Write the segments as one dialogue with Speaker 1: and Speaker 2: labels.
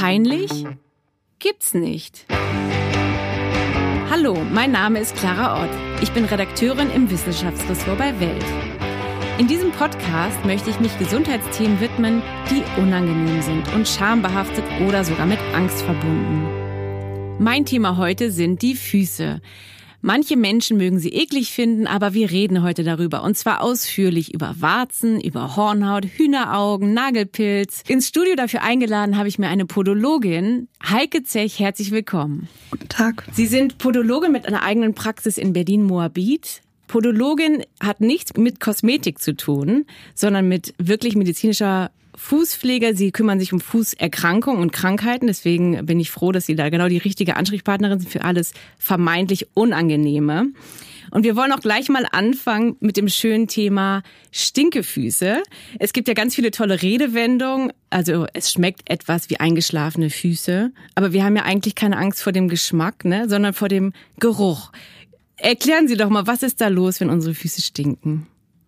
Speaker 1: Peinlich? Gibt's nicht. Hallo, mein Name ist Clara Ott. Ich bin Redakteurin im Wissenschaftsressort bei Welt. In diesem Podcast möchte ich mich Gesundheitsthemen widmen, die unangenehm sind und schambehaftet oder sogar mit Angst verbunden. Mein Thema heute sind die Füße. Manche Menschen mögen sie eklig finden, aber wir reden heute darüber. Und zwar ausführlich über Warzen, über Hornhaut, Hühneraugen, Nagelpilz. Ins Studio dafür eingeladen habe ich mir eine Podologin. Heike Zech, herzlich willkommen.
Speaker 2: Guten Tag.
Speaker 1: Sie sind Podologin mit einer eigenen Praxis in Berlin-Moabit. Podologin hat nichts mit Kosmetik zu tun, sondern mit wirklich medizinischer Fußpflege. Sie kümmern sich um Fußerkrankungen und Krankheiten. Deswegen bin ich froh, dass Sie da genau die richtige Ansprechpartnerin sind für alles vermeintlich Unangenehme. Und wir wollen auch gleich mal anfangen mit dem schönen Thema Stinkefüße. Es gibt ja ganz viele tolle Redewendungen. Also es schmeckt etwas wie eingeschlafene Füße. Aber wir haben ja eigentlich keine Angst vor dem Geschmack, ne, sondern vor dem Geruch. Erklären Sie doch mal, was ist da los, wenn unsere Füße stinken?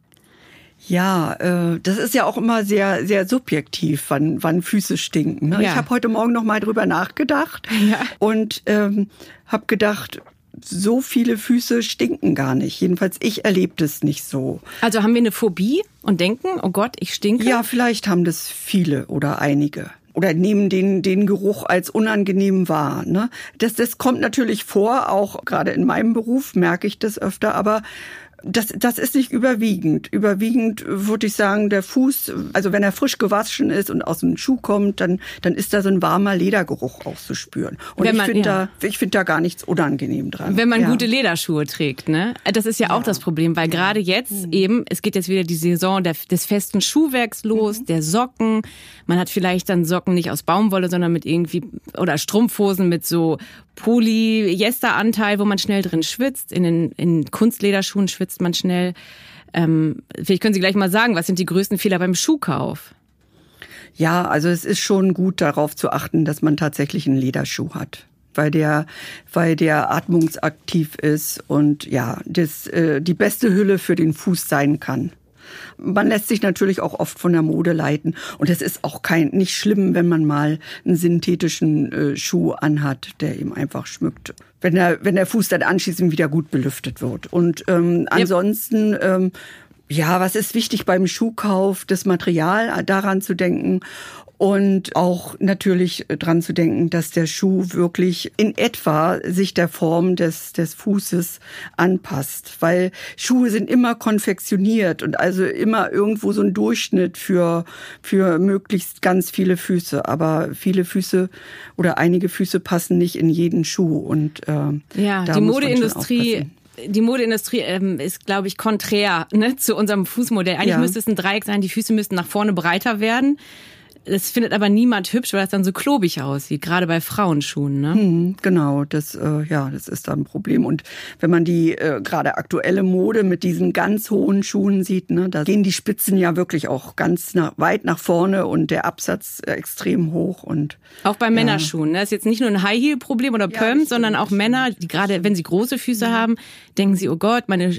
Speaker 2: Ja, das ist ja auch immer sehr, sehr subjektiv, wann Füße stinken. Ne? Ja. Ich habe heute Morgen noch mal drüber nachgedacht und habe gedacht, so viele Füße stinken gar nicht. Jedenfalls ich erlebe das nicht so.
Speaker 1: Also haben wir eine Phobie und denken, oh Gott, ich stinke?
Speaker 2: Ja, vielleicht haben das viele oder einige. Oder nehmen den Geruch als unangenehm wahr. Ne? Das kommt natürlich vor, auch gerade in meinem Beruf merke ich das öfter, aber das ist nicht überwiegend. Überwiegend würde ich sagen, der Fuß, also wenn er frisch gewaschen ist und aus dem Schuh kommt, dann ist da so ein warmer Ledergeruch auch zu spüren. Und ich finde da gar nichts unangenehm dran.
Speaker 1: Wenn man gute Lederschuhe trägt, ne? Das ist ja auch das Problem, weil gerade jetzt eben, es geht jetzt wieder die Saison des festen Schuhwerks los, der Socken. Man hat vielleicht dann Socken nicht aus Baumwolle, sondern mit irgendwie, oder Strumpfhosen mit so Polyesteranteil, wo man schnell drin schwitzt. In Kunstlederschuhen schwitzt man schnell. Vielleicht können Sie gleich mal sagen, was sind die größten Fehler beim Schuhkauf?
Speaker 2: Ja, also es ist schon gut darauf zu achten, dass man tatsächlich einen Lederschuh hat. Weil der atmungsaktiv ist und ja, die beste Hülle für den Fuß sein kann. Man lässt sich natürlich auch oft von der Mode leiten. Und es ist auch nicht schlimm, wenn man mal einen synthetischen Schuh anhat, der ihm einfach schmückt. Wenn der Fuß dann anschließend wieder gut belüftet wird. Und ansonsten, was ist wichtig beim Schuhkauf? Das Material, daran zu denken. Und auch natürlich dran zu denken, dass der Schuh wirklich in etwa sich der Form des Fußes anpasst. Weil Schuhe sind immer konfektioniert und also immer irgendwo so ein Durchschnitt für möglichst ganz viele Füße. Aber viele Füße oder einige Füße passen nicht in jeden Schuh. Und
Speaker 1: die Modeindustrie. Die Modeindustrie ist, glaube ich, konträr, ne, zu unserem Fußmodell. Eigentlich müsste es ein Dreieck sein, die Füße müssten nach vorne breiter werden. Das findet aber niemand hübsch, weil das dann so klobig aussieht, gerade bei Frauenschuhen, ne?
Speaker 2: Genau, das ist dann ein Problem. Und wenn man die gerade aktuelle Mode mit diesen ganz hohen Schuhen sieht, ne, da gehen die Spitzen ja wirklich auch weit nach vorne und der Absatz extrem hoch. Und
Speaker 1: auch bei Männerschuhen, ne? Das ist jetzt nicht nur ein High-Heel-Problem oder Pumps, sondern auch Männer, die gerade, wenn sie große Füße haben, denken sie, oh Gott, meine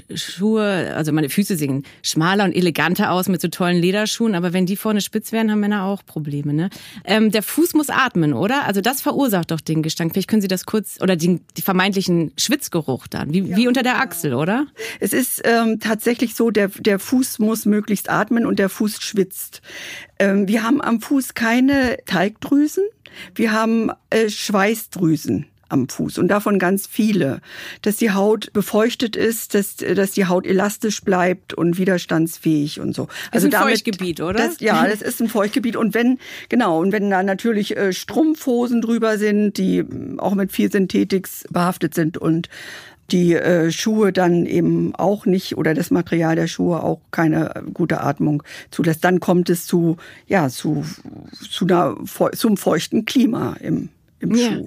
Speaker 1: Füße sehen schmaler und eleganter aus mit so tollen Lederschuhen, aber wenn die vorne spitz werden, haben Männer auch Probleme, ne? Der Fuß muss atmen, oder? Also das verursacht doch den Gestank. Vielleicht können Sie das kurz, oder die vermeintlichen Schwitzgeruch dann, wie unter der Achsel, oder?
Speaker 2: Es ist tatsächlich so, der Fuß muss möglichst atmen und der Fuß schwitzt. Wir haben am Fuß keine Talgdrüsen, wir haben Schweißdrüsen am Fuß und davon ganz viele, dass die Haut befeuchtet ist, dass die Haut elastisch bleibt und widerstandsfähig und so.
Speaker 1: Also ist ein Feuchtgebiet, oder?
Speaker 2: Das ist ein Feuchtgebiet und wenn da natürlich Strumpfhosen drüber sind, die auch mit viel Synthetik behaftet sind und die Schuhe dann eben auch nicht oder das Material der Schuhe auch keine gute Atmung zulässt, dann kommt es zum feuchten Klima im Schuh. Ne?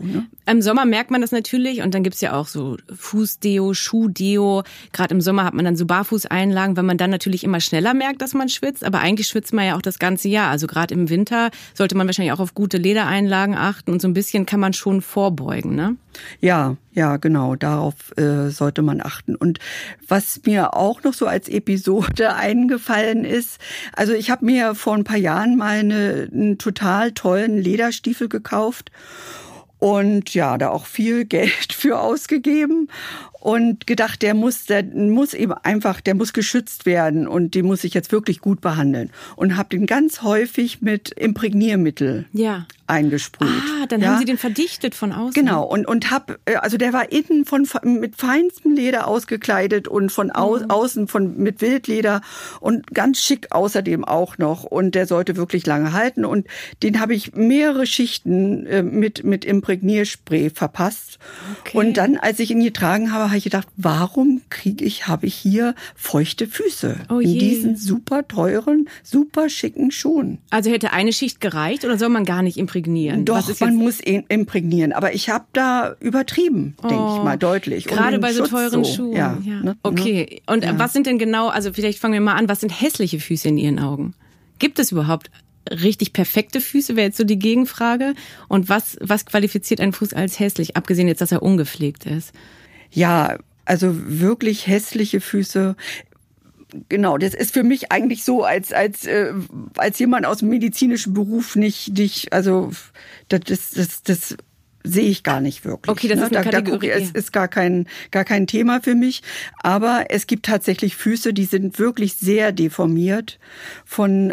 Speaker 1: Im Sommer merkt man das natürlich und dann gibt's ja auch so Fußdeo, Schuhdeo. Gerade im Sommer hat man dann so Barfußeinlagen, weil man dann natürlich immer schneller merkt, dass man schwitzt. Aber eigentlich schwitzt man ja auch das ganze Jahr. Also gerade im Winter sollte man wahrscheinlich auch auf gute Ledereinlagen achten und so ein bisschen kann man schon vorbeugen, ne?
Speaker 2: Ja, genau, darauf sollte man achten. Und was mir auch noch so als Episode eingefallen ist, also ich habe mir vor ein paar Jahren mal einen total tollen Lederstiefel gekauft und ja, da auch viel Geld für ausgegeben und gedacht, der muss geschützt werden und den muss ich jetzt wirklich gut behandeln. Und habe den ganz häufig mit Imprägniermittel eingesprüht.
Speaker 1: Dann haben Sie den verdichtet von außen.
Speaker 2: Genau, und also der war innen mit feinstem Leder ausgekleidet und von außen mit Wildleder und ganz schick außerdem auch noch. Und der sollte wirklich lange halten. Und den habe ich mehrere Schichten mit Imprägnierspray verpasst. Okay. Und dann, als ich ihn getragen habe, habe ich gedacht, warum habe ich hier feuchte Füße in diesen super teuren, super schicken Schuhen?
Speaker 1: Also hätte eine Schicht gereicht oder soll man gar nicht imprägnieren?
Speaker 2: Doch, man muss imprägnieren. Aber ich habe da übertrieben, denke ich mal, deutlich.
Speaker 1: Gerade bei so teuren Schuhen. Ja. Ne? Okay. Und was sind denn genau, also vielleicht fangen wir mal an, was sind hässliche Füße in Ihren Augen? Gibt es überhaupt richtig perfekte Füße, wäre jetzt so die Gegenfrage. Und was qualifiziert einen Fuß als hässlich, abgesehen jetzt, dass er ungepflegt ist?
Speaker 2: Ja, also wirklich hässliche Füße. Genau, das ist für mich eigentlich so, als jemand aus dem medizinischen Beruf also das sehe ich gar nicht wirklich.
Speaker 1: Okay, das ist eine Kategorie.
Speaker 2: Es ist gar kein Thema für mich. Aber es gibt tatsächlich Füße, die sind wirklich sehr deformiert von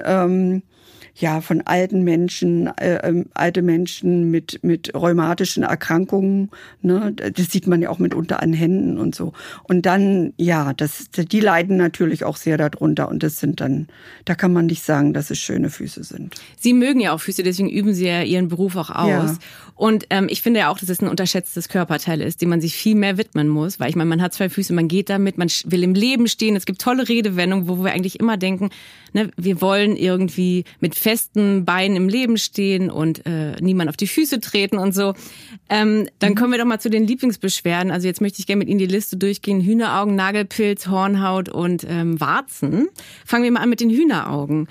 Speaker 2: alten Menschen, alte Menschen mit rheumatischen Erkrankungen, ne? Das sieht man ja auch mitunter an Händen und so. Und dann, die leiden natürlich auch sehr darunter und das sind dann, da kann man nicht sagen, dass es schöne Füße sind.
Speaker 1: Sie mögen ja auch Füße, deswegen üben Sie ja Ihren Beruf auch aus. Ja. Und ich finde ja auch, dass es ein unterschätztes Körperteil ist, dem man sich viel mehr widmen muss, weil ich meine, man hat 2 Füße, man geht damit, man will im Leben stehen. Es gibt tolle Redewendungen, wo wir eigentlich immer denken, ne, wir wollen irgendwie mit festen Beinen im Leben stehen und niemand auf die Füße treten und so. Dann kommen wir doch mal zu den Lieblingsbeschwerden. Also jetzt möchte ich gerne mit Ihnen die Liste durchgehen. Hühneraugen, Nagelpilz, Hornhaut und Warzen. Fangen wir mal an mit den Hühneraugen.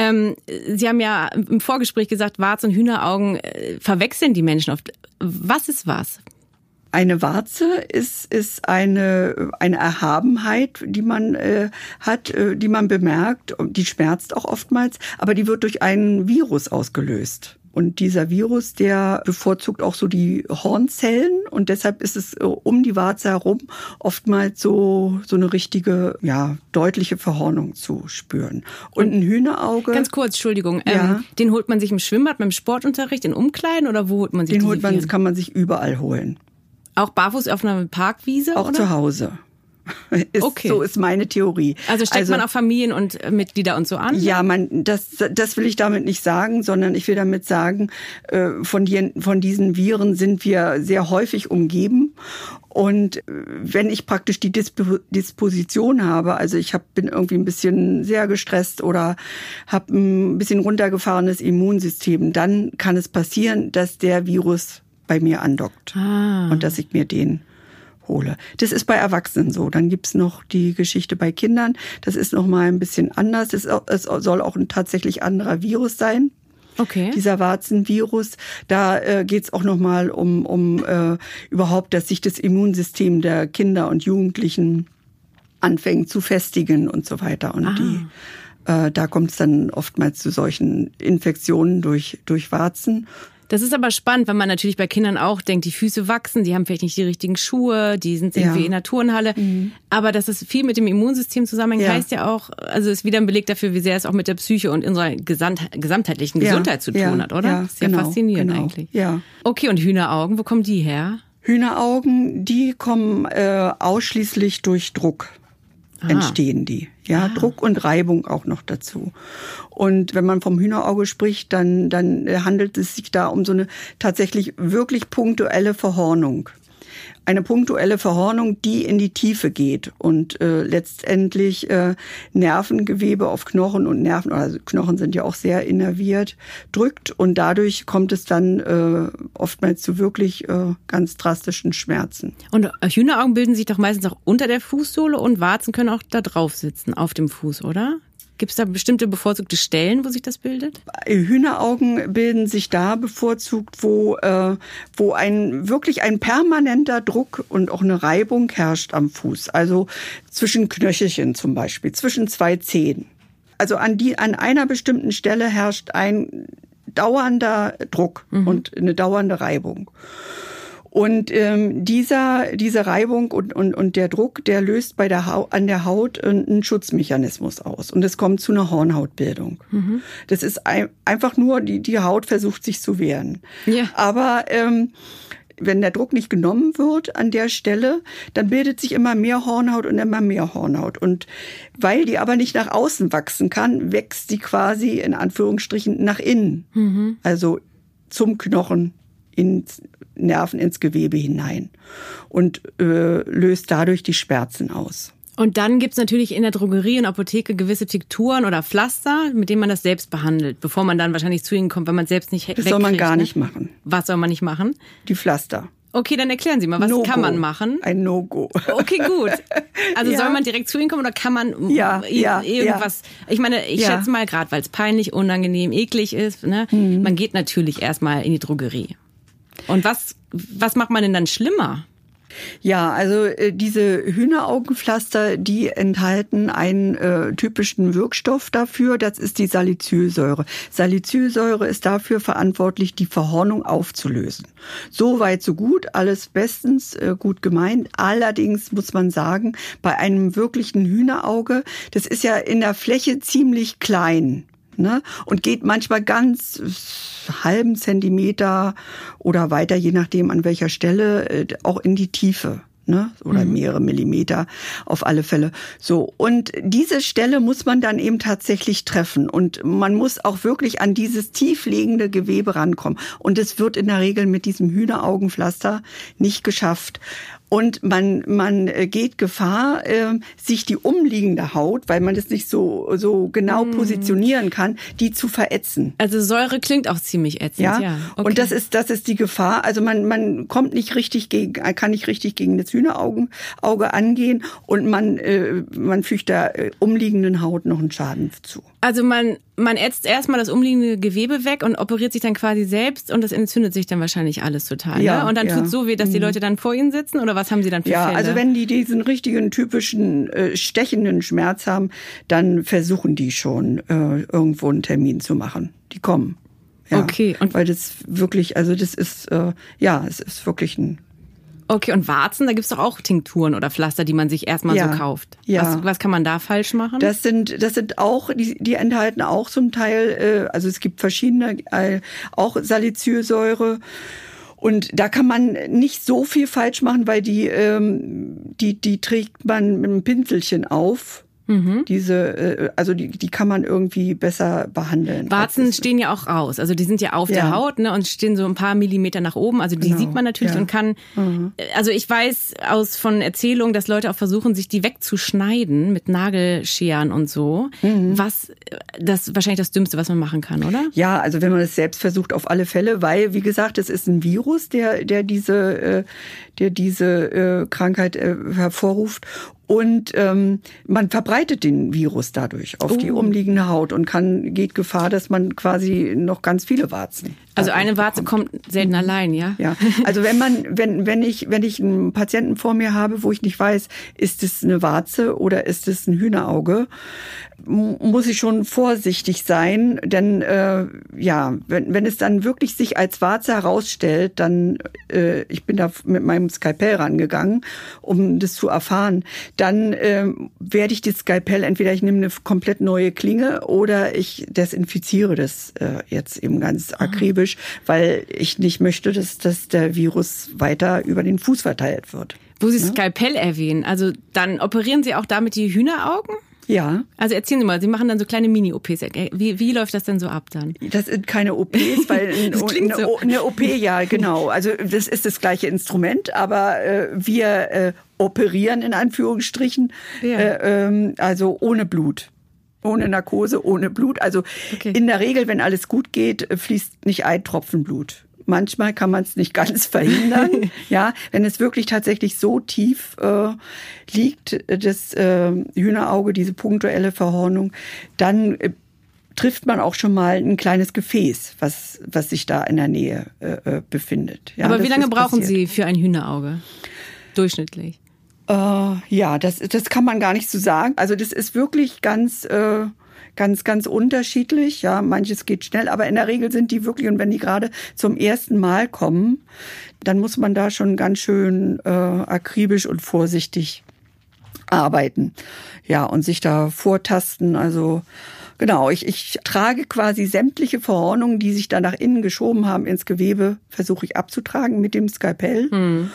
Speaker 1: Sie haben ja im Vorgespräch gesagt, Warzen und Hühneraugen verwechseln die Menschen oft. Was ist was?
Speaker 2: Eine Warze ist eine Erhabenheit, die man hat, die man bemerkt, und die schmerzt auch oftmals, aber die wird durch einen Virus ausgelöst. Und dieser Virus, der bevorzugt auch so die Hornzellen und deshalb ist es um die Warze herum oftmals so eine richtige, deutliche Verhornung zu spüren. Und ein Hühnerauge.
Speaker 1: Ganz kurz, Entschuldigung. Den holt man sich im Schwimmbad, beim Sportunterricht, in Umkleiden oder wo holt man sich
Speaker 2: den? Kann man sich überall holen.
Speaker 1: Auch barfuß auf einer Parkwiese?
Speaker 2: Auch oder? Zu Hause.
Speaker 1: Okay.
Speaker 2: So ist meine Theorie.
Speaker 1: Also steckt man auch Familien und Mitglieder und so an?
Speaker 2: Ja, das will ich damit nicht sagen, sondern ich will damit sagen, von diesen Viren sind wir sehr häufig umgeben. Und wenn ich praktisch die Disposition habe, also bin irgendwie ein bisschen sehr gestresst oder habe ein bisschen runtergefahrenes Immunsystem, dann kann es passieren, dass der Virus bei mir andockt und dass ich mir den hole. Das ist bei Erwachsenen so. Dann gibt's noch die Geschichte bei Kindern. Das ist noch mal ein bisschen anders. Es soll auch ein tatsächlich anderer Virus sein.
Speaker 1: Okay.
Speaker 2: Dieser Warzenvirus. Da geht's auch noch mal um überhaupt, dass sich das Immunsystem der Kinder und Jugendlichen anfängt zu festigen und so weiter. Und da kommt's dann oftmals zu solchen Infektionen durch Warzen.
Speaker 1: Das ist aber spannend, weil man natürlich bei Kindern auch denkt, die Füße wachsen, die haben vielleicht nicht die richtigen Schuhe, die sind irgendwie in der Turnhalle. Mhm. Aber dass es viel mit dem Immunsystem zusammenhängt, heißt ja auch, also ist wieder ein Beleg dafür, wie sehr es auch mit der Psyche und unserer gesamtheitlichen Gesundheit zu tun hat, oder? Das ist ja faszinierend eigentlich. Ja. Okay, und Hühneraugen, wo kommen die her?
Speaker 2: Hühneraugen, die kommen ausschließlich durch Druck. Entstehen die. Ja, Druck und Reibung auch noch dazu. Und wenn man vom Hühnerauge spricht, dann handelt es sich da um so eine tatsächlich wirklich punktuelle Verhornung. eine punktuelle Verhornung, die in die Tiefe geht und letztendlich Nervengewebe auf Knochen und Nerven, also Knochen sind ja auch sehr innerviert, drückt und dadurch kommt es dann oftmals zu wirklich ganz drastischen Schmerzen.
Speaker 1: Und Hühneraugen bilden sich doch meistens auch unter der Fußsohle und Warzen können auch da drauf sitzen, auf dem Fuß, oder? Gibt es da bestimmte bevorzugte Stellen, wo sich das bildet?
Speaker 2: Hühneraugen bilden sich da bevorzugt, wo wirklich ein permanenter Druck und auch eine Reibung herrscht am Fuß. Also zwischen Knöchelchen zum Beispiel, zwischen zwei Zehen. Also an einer bestimmten Stelle herrscht ein dauernder Druck und eine dauernde Reibung. Und diese Reibung und der Druck, der löst an der Haut einen Schutzmechanismus aus. Und es kommt zu einer Hornhautbildung. Das ist einfach nur, die Haut versucht sich zu wehren. Ja. Aber wenn der Druck nicht genommen wird an der Stelle, dann bildet sich immer mehr Hornhaut und immer mehr Hornhaut. Und weil die aber nicht nach außen wachsen kann, wächst sie quasi in Anführungsstrichen nach innen. Also zum Knochen, ins Nerven, ins Gewebe hinein und löst dadurch die Schmerzen aus.
Speaker 1: Und dann gibt's natürlich in der Drogerie und Apotheke gewisse Tinkturen oder Pflaster, mit denen man das selbst behandelt, bevor man dann wahrscheinlich zu Ihnen kommt, wenn man es selbst nicht wegkriegt.
Speaker 2: Das soll man gar nicht machen.
Speaker 1: Was soll man nicht machen?
Speaker 2: Die Pflaster.
Speaker 1: Okay, dann erklären Sie mal, was kann man machen?
Speaker 2: Ein No-Go.
Speaker 1: Okay, gut. Also soll man direkt zu Ihnen kommen oder kann man irgendwas? Ja. Ich meine, ich schätze mal, gerade weil es peinlich, unangenehm, eklig ist, ne? Man geht natürlich erstmal in die Drogerie. Und was macht man denn dann schlimmer?
Speaker 2: Ja, also diese Hühneraugenpflaster, die enthalten einen typischen Wirkstoff dafür, das ist die Salicylsäure. Salicylsäure ist dafür verantwortlich, die Verhornung aufzulösen. So weit, so gut, alles bestens, gut gemeint. Allerdings muss man sagen, bei einem wirklichen Hühnerauge, das ist ja in der Fläche ziemlich klein. Ne? Und geht manchmal ganz halben Zentimeter oder weiter, je nachdem an welcher Stelle, auch in die Tiefe. Ne? Oder mehrere Millimeter auf alle Fälle. So. Und diese Stelle muss man dann eben tatsächlich treffen. Und man muss auch wirklich an dieses tiefliegende Gewebe rankommen. Und es wird in der Regel mit diesem Hühneraugenpflaster nicht geschafft. Und man geht Gefahr, sich die umliegende Haut, weil man das nicht so genau positionieren kann, die zu verätzen.
Speaker 1: Also Säure klingt auch ziemlich ätzend, ja.
Speaker 2: Okay. Und das ist die Gefahr. Also man kommt nicht richtig kann nicht richtig gegen das Hühnerauge angehen und man fügt der umliegenden Haut noch einen Schaden zu.
Speaker 1: Also man ätzt erstmal das umliegende Gewebe weg und operiert sich dann quasi selbst und das entzündet sich dann wahrscheinlich alles total. Ja, ne? Und dann tut's so weh, dass die Leute dann vor Ihnen sitzen oder was haben Sie dann für Fälle?
Speaker 2: Ja, also wenn die diesen richtigen typischen stechenden Schmerz haben, dann versuchen die schon irgendwo einen Termin zu machen. Die kommen. Ja,
Speaker 1: okay. Und
Speaker 2: weil das wirklich, also das ist es ist wirklich ein.
Speaker 1: Okay, und Warzen, da gibt's doch auch Tinkturen oder Pflaster, die man sich erstmal so kauft. Ja. Was kann man da falsch machen?
Speaker 2: Das sind auch, die enthalten auch zum Teil, also es gibt verschiedene, auch Salicylsäure. Und da kann man nicht so viel falsch machen, weil die trägt man mit einem Pinselchen auf. Also die kann man irgendwie besser behandeln.
Speaker 1: Warzen stehen ja auch raus, also die sind ja auf der Haut, ne, und stehen so ein paar Millimeter nach oben, also die sieht man natürlich und kann, also ich weiß von Erzählungen, dass Leute auch versuchen, sich die wegzuschneiden mit Nagelscheren und so, das ist wahrscheinlich das Dümmste, was man machen kann, oder?
Speaker 2: Ja, also wenn man es selbst versucht, auf alle Fälle, weil, wie gesagt, es ist ein Virus, der diese Krankheit hervorruft. Und man verbreitet den Virus dadurch auf die umliegende Haut und geht Gefahr, dass man quasi noch ganz viele Warzen.
Speaker 1: Also eine Warze kommt selten allein, ja?
Speaker 2: Ja. Also wenn ich einen Patienten vor mir habe, wo ich nicht weiß, ist es eine Warze oder ist es ein Hühnerauge, muss ich schon vorsichtig sein, denn wenn es dann wirklich sich als Warze herausstellt, dann ich bin da mit meinem Skalpell rangegangen, um das zu erfahren, dann werde ich das Skalpell, entweder ich nehme eine komplett neue Klinge oder ich desinfiziere das jetzt eben ganz akribisch, weil ich nicht möchte, dass der Virus weiter über den Fuß verteilt wird.
Speaker 1: Wo Sie Skalpell erwähnen, also dann operieren Sie auch damit die Hühneraugen?
Speaker 2: Ja.
Speaker 1: Also erzählen Sie mal, Sie machen dann so kleine Mini-OPs. Wie läuft das denn so ab dann?
Speaker 2: Das sind keine OPs, weil eine OP, ja, genau. Also das ist das gleiche Instrument, aber wir operieren in Anführungsstrichen, also ohne Blut. Ohne Narkose, ohne Blut. Also in der Regel, wenn alles gut geht, fließt nicht ein Tropfen Blut. Manchmal kann man es nicht ganz verhindern. Ja, wenn es wirklich tatsächlich so tief liegt, das Hühnerauge, diese punktuelle Verhornung, dann trifft man auch schon mal ein kleines Gefäß, was sich da in der Nähe befindet. Ja,
Speaker 1: aber wie lange brauchen Sie für ein Hühnerauge? Durchschnittlich?
Speaker 2: Ja, das kann man gar nicht so sagen. Also das ist wirklich ganz unterschiedlich. Ja, manches geht schnell, aber in der Regel sind die wirklich, und wenn die gerade zum ersten Mal kommen, dann muss man da schon ganz schön akribisch und vorsichtig arbeiten. Ja, und sich da vortasten. Also genau, ich trage quasi sämtliche Verhornungen, die sich da nach innen geschoben haben ins Gewebe, versuche ich abzutragen mit dem Skalpell.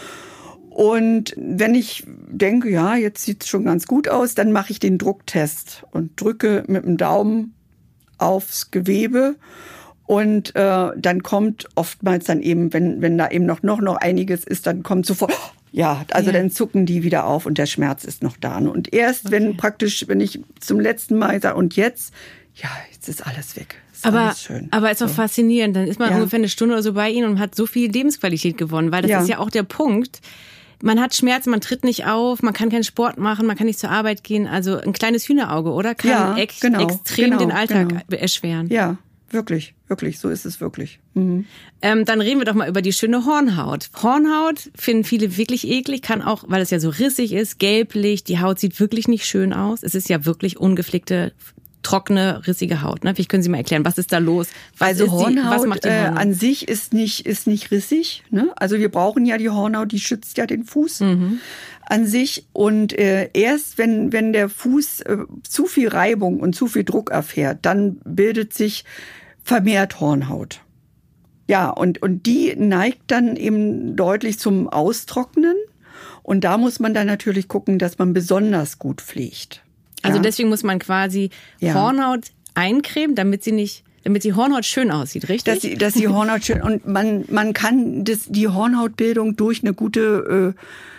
Speaker 2: Und wenn ich denke, ja, jetzt sieht's schon ganz gut aus, dann mache ich den Drucktest und drücke mit dem Daumen aufs Gewebe. Und dann kommt oftmals dann eben, wenn da eben noch einiges ist, dann kommt sofort, dann zucken die wieder auf und der Schmerz ist noch da. Und erst wenn ich zum letzten Mal sage, und jetzt ist alles weg.
Speaker 1: Aber es ist doch faszinierend. Dann ist man ungefähr eine Stunde oder so bei Ihnen und hat so viel Lebensqualität gewonnen, weil das ist ja auch der Punkt. Man hat Schmerzen, man tritt nicht auf, man kann keinen Sport machen, man kann nicht zur Arbeit gehen. Also ein kleines Hühnerauge, oder? Kann extrem den Alltag erschweren.
Speaker 2: Ja, wirklich, so ist es wirklich.
Speaker 1: Mhm. Dann reden wir doch mal über die schöne Hornhaut. Hornhaut finden viele wirklich eklig, kann auch, weil es ja so rissig ist, gelblich, die Haut sieht wirklich nicht schön aus. Es ist ja wirklich ungepflegte, trockene, rissige Haut. Ne? Vielleicht können Sie mal erklären, was ist da los?
Speaker 2: Was macht die Hornhaut? An sich ist nicht rissig. Ne? Also wir brauchen ja die Hornhaut, die schützt ja den Fuß an sich. Und erst wenn der Fuß zu viel Reibung und zu viel Druck erfährt, dann bildet sich vermehrt Hornhaut. Ja, und die neigt dann eben deutlich zum Austrocknen. Und da muss man dann natürlich gucken, dass man besonders gut pflegt.
Speaker 1: Also deswegen muss man quasi Hornhaut eincremen, damit die Hornhaut schön aussieht, richtig?
Speaker 2: Dass die Hornhaut schön, und man kann die Hornhautbildung durch eine gute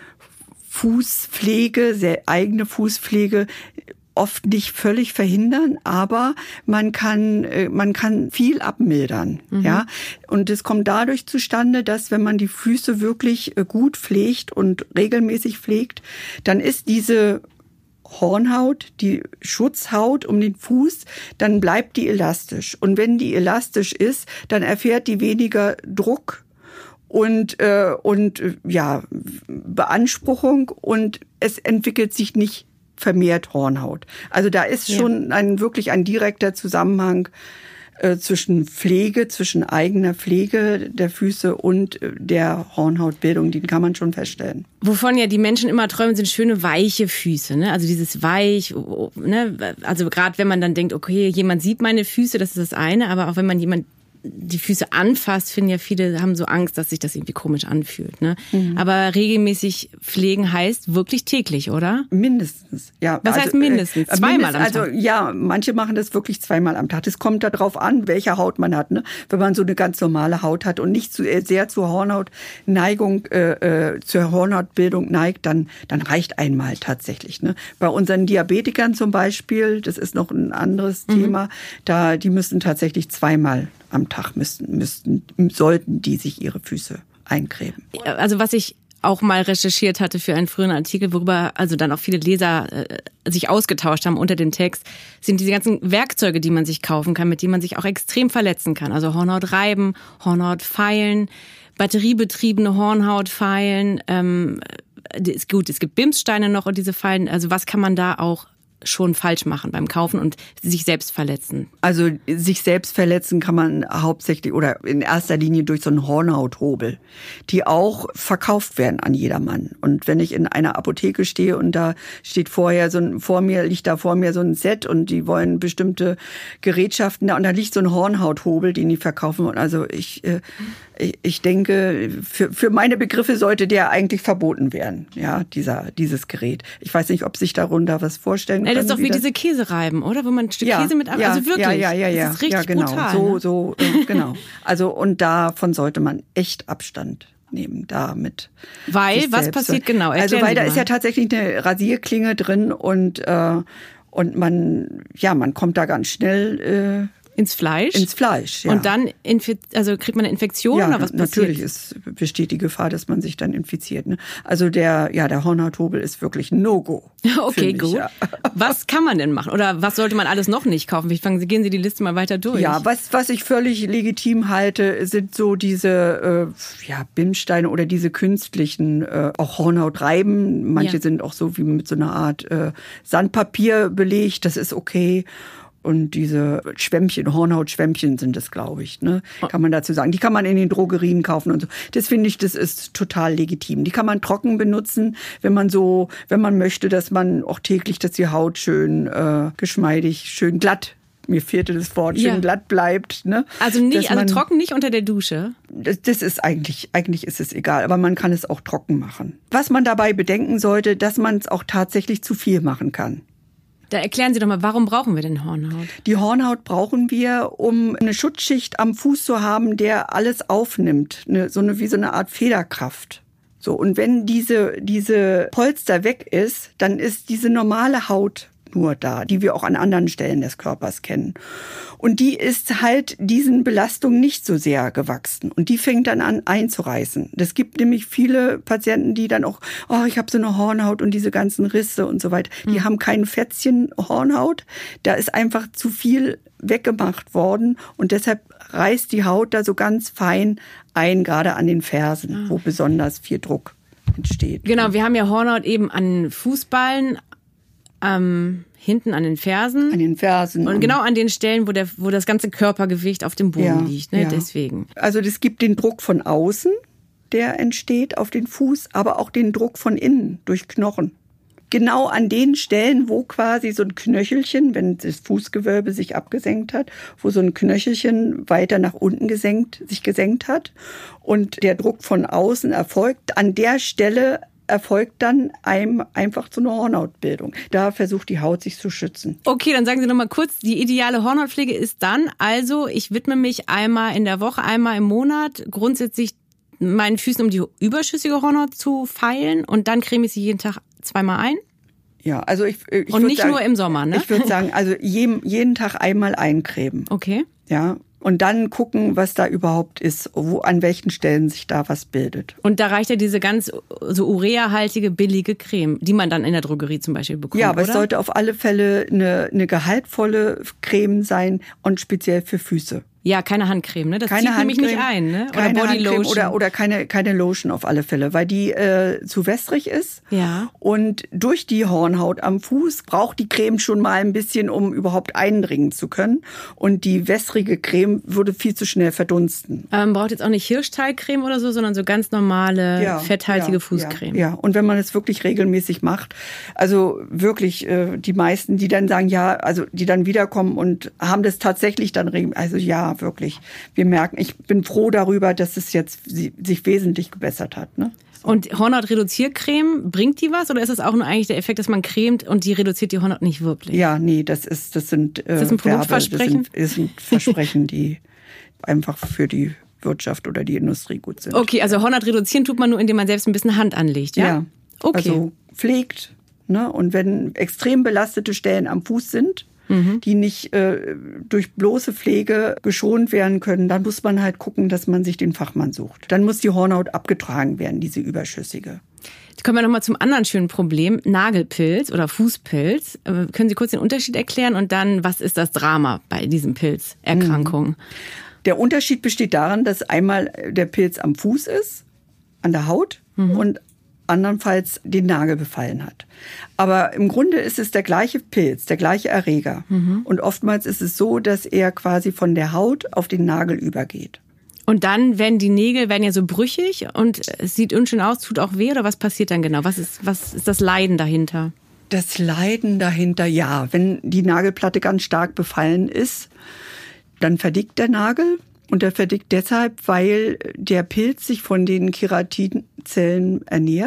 Speaker 2: Fußpflege, sehr eigene Fußpflege, oft nicht völlig verhindern, aber man kann viel abmildern, ja. Und es kommt dadurch zustande, dass wenn man die Füße wirklich gut pflegt und regelmäßig pflegt, dann ist diese Hornhaut, die Schutzhaut um den Fuß, dann bleibt die elastisch. Und wenn die elastisch ist, dann erfährt die weniger Druck und Beanspruchung, und es entwickelt sich nicht vermehrt Hornhaut. Also da ist schon wirklich ein direkter Zusammenhang zwischen eigener Pflege der Füße und der Hornhautbildung, den kann man schon feststellen.
Speaker 1: Wovon ja die Menschen immer träumen, sind schöne, weiche Füße, ne? Also dieses weich, ne? Also gerade wenn man dann denkt, okay, jemand sieht meine Füße, das ist das eine, aber auch wenn man jemand die Füße anfasst, finden ja viele, haben so Angst, dass sich das irgendwie komisch anfühlt. Ne? Aber regelmäßig pflegen heißt wirklich täglich, oder?
Speaker 2: Mindestens, ja.
Speaker 1: Was heißt mindestens? Zweimal am Tag?
Speaker 2: Also ja, manche machen das wirklich zweimal am Tag. Das kommt darauf an, welche Haut man hat. Ne? Wenn man so eine ganz normale Haut hat und nicht sehr zur Hornhautneigung, zur Hornhautbildung neigt, dann reicht einmal tatsächlich. Ne? Bei unseren Diabetikern zum Beispiel, das ist noch ein anderes Thema, die müssen tatsächlich zweimal am Tag sollten die sich ihre Füße eincremen.
Speaker 1: Also was ich auch mal recherchiert hatte für einen früheren Artikel, worüber also dann auch viele Leser sich ausgetauscht haben unter dem Text, sind diese ganzen Werkzeuge, die man sich kaufen kann, mit denen man sich auch extrem verletzen kann. Also Hornhaut reiben, Hornhaut feilen, batteriebetriebene Hornhaut feilen. Gut, es gibt Bimssteine noch und diese Fallen. Also was kann man da auch schon falsch machen beim Kaufen und sich selbst verletzen?
Speaker 2: Also sich selbst verletzen kann man hauptsächlich oder in erster Linie durch so einen Hornhauthobel, die auch verkauft werden an jedermann. Und wenn ich in einer Apotheke stehe und da steht liegt da vor mir so ein Set und die wollen bestimmte Gerätschaften da und da liegt so ein Hornhauthobel, den die verkaufen. Und also ich denke, für meine Begriffe sollte der eigentlich verboten werden, ja, dieses Gerät. Ich weiß nicht, ob sich darunter was vorstellen können.
Speaker 1: Ja, das ist doch wie diese Käsereiben, oder? Wo man ein Stück Käse mit ab. Also wirklich.
Speaker 2: Ja.
Speaker 1: Das ist richtig
Speaker 2: genau.
Speaker 1: brutal.
Speaker 2: Genau. Also, und davon sollte man echt Abstand nehmen, damit.
Speaker 1: Weil, was passiert genau?
Speaker 2: Weil da ist ja tatsächlich eine Rasierklinge drin und man kommt da ganz schnell
Speaker 1: ins Fleisch?
Speaker 2: Ins Fleisch, ja.
Speaker 1: Und dann kriegt man eine Infektion oder was passiert?
Speaker 2: Natürlich besteht die Gefahr, dass man sich dann infiziert. Ne? Also der Hornhauthobel ist wirklich ein No-Go.
Speaker 1: Okay, gut. Ja. Was kann man denn machen? Oder was sollte man alles noch nicht kaufen? Gehen Sie die Liste mal weiter durch.
Speaker 2: Ja, was ich völlig legitim halte, sind so diese Bimssteine oder diese künstlichen, auch Hornhautreiben. Manche sind auch so wie mit so einer Art Sandpapier belegt. Das ist okay. Und diese Schwämmchen, Hornhautschwämmchen sind es, glaube ich, ne? Kann man dazu sagen. Die kann man in den Drogerien kaufen und so. Das finde ich, das ist total legitim. Die kann man trocken benutzen, wenn man möchte, dass man auch täglich, dass die Haut schön geschmeidig, schön glatt, mir fehlte das Wort, schön glatt bleibt, ne?
Speaker 1: Also trocken nicht unter der Dusche?
Speaker 2: Das ist eigentlich ist es egal, aber man kann es auch trocken machen. Was man dabei bedenken sollte, dass man es auch tatsächlich zu viel machen kann.
Speaker 1: Da erklären Sie doch mal, warum brauchen wir denn Hornhaut?
Speaker 2: Die Hornhaut brauchen wir, um eine Schutzschicht am Fuß zu haben, der alles aufnimmt. Wie so eine Art Federkraft. So, und wenn diese Polster weg ist, dann ist diese normale Haut nur da, die wir auch an anderen Stellen des Körpers kennen. Und die ist halt diesen Belastungen nicht so sehr gewachsen. Und die fängt dann an einzureißen. Es gibt nämlich viele Patienten, die dann auch, ich habe so eine Hornhaut und diese ganzen Risse und so weiter. Die haben kein Fätzchen Hornhaut. Da ist einfach zu viel weggemacht worden. Und deshalb reißt die Haut da so ganz fein ein, gerade an den Fersen, wo besonders viel Druck entsteht.
Speaker 1: Genau, wir haben ja Hornhaut eben an Fußballen, hinten an den Fersen.
Speaker 2: An den Fersen.
Speaker 1: Und genau an den Stellen, wo das ganze Körpergewicht auf dem Boden liegt. Ne?
Speaker 2: Ja.
Speaker 1: Deswegen.
Speaker 2: Also es gibt den Druck von außen, der entsteht auf den Fuß, aber auch den Druck von innen durch Knochen. Genau an den Stellen, wo quasi so ein Knöchelchen, wenn das Fußgewölbe sich abgesenkt hat, wo so ein Knöchelchen weiter nach unten sich gesenkt hat und der Druck von außen erfolgt, an der Stelle erfolgt dann einfach so eine Hornhautbildung. Da versucht die Haut sich zu schützen.
Speaker 1: Okay, dann sagen Sie noch mal kurz, die ideale Hornhautpflege ist dann also, ich widme mich einmal in der Woche, einmal im Monat grundsätzlich meinen Füßen, um die überschüssige Hornhaut zu feilen und dann creme ich sie jeden Tag zweimal ein?
Speaker 2: Ja, also ich
Speaker 1: und nicht sagen, nur im Sommer, ne?
Speaker 2: Ich würde sagen, also jeden Tag einmal eincremen.
Speaker 1: Okay.
Speaker 2: Ja. Und dann gucken, was da überhaupt ist, an welchen Stellen sich da was bildet.
Speaker 1: Und da reicht ja diese ganz so ureahaltige, billige Creme, die man dann in der Drogerie zum Beispiel bekommt,
Speaker 2: ja, aber
Speaker 1: oder?
Speaker 2: Es sollte auf alle Fälle eine gehaltvolle Creme sein und speziell für Füße.
Speaker 1: Ja, keine Handcreme, ne? Das zieht nämlich nicht ein, ne?
Speaker 2: Oder Bodylotion. Oder keine Lotion auf alle Fälle, weil die zu wässrig ist.
Speaker 1: Ja.
Speaker 2: Und durch die Hornhaut am Fuß braucht die Creme schon mal ein bisschen, um überhaupt eindringen zu können. Und die wässrige Creme würde viel zu schnell verdunsten.
Speaker 1: Braucht jetzt auch nicht Hirschteigcreme oder so, sondern so ganz normale, fetthaltige Fußcreme.
Speaker 2: Ja, und wenn man es wirklich regelmäßig macht, also wirklich die meisten, die dann sagen, die dann wiederkommen und haben das tatsächlich dann regelmäßig, also ja, wirklich. Wir merken, ich bin froh darüber, dass es jetzt sich wesentlich gebessert hat. Ne? So.
Speaker 1: Und Hornhaut-Reduziercreme, bringt die was? Oder ist das auch nur eigentlich der Effekt, dass man cremt und die reduziert die Hornhaut nicht wirklich?
Speaker 2: Ja, nee, das sind
Speaker 1: ist das ein Produktversprechen?
Speaker 2: Das sind Versprechen, die einfach für die Wirtschaft oder die Industrie gut sind.
Speaker 1: Okay, also Hornhaut reduzieren tut man nur, indem man selbst ein bisschen Hand anlegt, ja?
Speaker 2: Ja, okay. Also pflegt. Ne? Und wenn extrem belastete Stellen am Fuß sind, die nicht durch bloße Pflege geschont werden können, dann muss man halt gucken, dass man sich den Fachmann sucht. Dann muss die Hornhaut abgetragen werden, diese überschüssige.
Speaker 1: Jetzt kommen wir nochmal zum anderen schönen Problem, Nagelpilz oder Fußpilz. Können Sie kurz den Unterschied erklären und dann, was ist das Drama bei diesen Pilzerkrankungen?
Speaker 2: Der Unterschied besteht darin, dass einmal der Pilz am Fuß ist, an der Haut und andernfalls den Nagel befallen hat. Aber im Grunde ist es der gleiche Pilz, der gleiche Erreger. Und oftmals ist es so, dass er quasi von der Haut auf den Nagel übergeht.
Speaker 1: Und dann werden die Nägel ja so brüchig und es sieht unschön aus, tut auch weh oder was passiert dann genau? Was ist das Leiden dahinter?
Speaker 2: Das Leiden dahinter, ja, wenn die Nagelplatte ganz stark befallen ist, dann verdickt der Nagel. Und der verdickt deshalb, weil der Pilz sich von den Keratinzellen ernährt.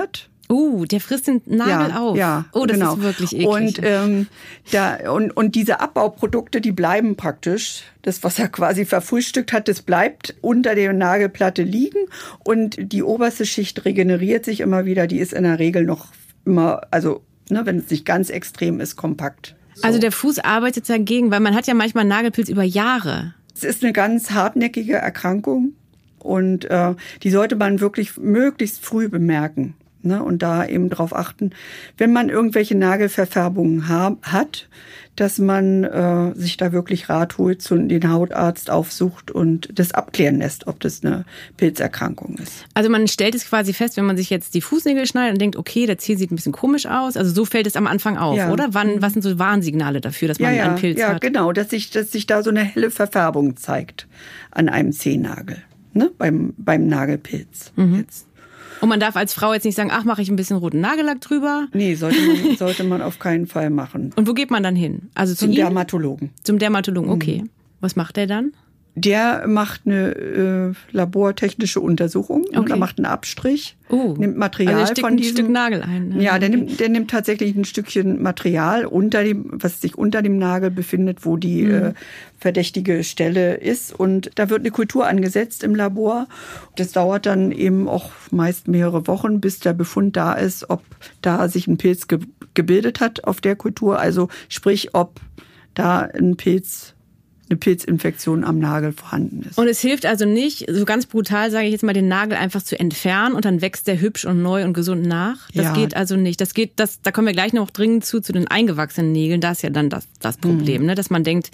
Speaker 1: Der frisst den Nagel auf.
Speaker 2: Ja,
Speaker 1: das
Speaker 2: genau.
Speaker 1: ist wirklich eklig.
Speaker 2: Und diese Abbauprodukte, die bleiben praktisch, das, was er quasi verfrühstückt hat, das bleibt unter der Nagelplatte liegen und die oberste Schicht regeneriert sich immer wieder. Die ist in der Regel noch immer, also wenn es nicht ganz extrem ist, kompakt. So.
Speaker 1: Also der Fuß arbeitet dagegen, weil man hat ja manchmal Nagelpilz über Jahre.
Speaker 2: Es ist eine ganz hartnäckige Erkrankung und die sollte man wirklich möglichst früh bemerken. Und da eben drauf achten, wenn man irgendwelche Nagelverfärbungen hat, dass man sich da wirklich Rat holt, den Hautarzt aufsucht und das abklären lässt, ob das eine Pilzerkrankung ist.
Speaker 1: Also man stellt es quasi fest, wenn man sich jetzt die Fußnägel schneidet und denkt, okay, der Zeh sieht ein bisschen komisch aus. Also so fällt es am Anfang auf, oder? Was sind so Warnsignale dafür, dass man einen Pilz hat? Ja,
Speaker 2: genau, dass sich da so eine helle Verfärbung zeigt an einem Zehennagel, beim Nagelpilz jetzt.
Speaker 1: Und man darf als Frau jetzt nicht sagen, mache ich ein bisschen roten Nagellack drüber.
Speaker 2: Nee, sollte man auf keinen Fall machen.
Speaker 1: Und wo geht man dann hin? Also
Speaker 2: zum Dermatologen.
Speaker 1: Zum Dermatologen, okay. Was macht der dann?
Speaker 2: Der macht eine labortechnische Untersuchung. Okay. Er macht einen Abstrich, nimmt Material
Speaker 1: also
Speaker 2: von diesem.
Speaker 1: Ein Stück Nagel ein. Ne?
Speaker 2: Ja, der nimmt tatsächlich ein Stückchen Material was sich unter dem Nagel befindet, wo die verdächtige Stelle ist. Und da wird eine Kultur angesetzt im Labor. Das dauert dann eben auch meist mehrere Wochen, bis der Befund da ist, ob da sich ein Pilz gebildet hat auf der Kultur. Also sprich, ob da eine Pilzinfektion am Nagel vorhanden ist.
Speaker 1: Und es hilft also nicht, so ganz brutal sage ich jetzt mal, den Nagel einfach zu entfernen und dann wächst der hübsch und neu und gesund nach. Das geht also nicht. Da kommen wir gleich noch dringend zu den eingewachsenen Nägeln. Da ist ja dann das Problem, dass man denkt,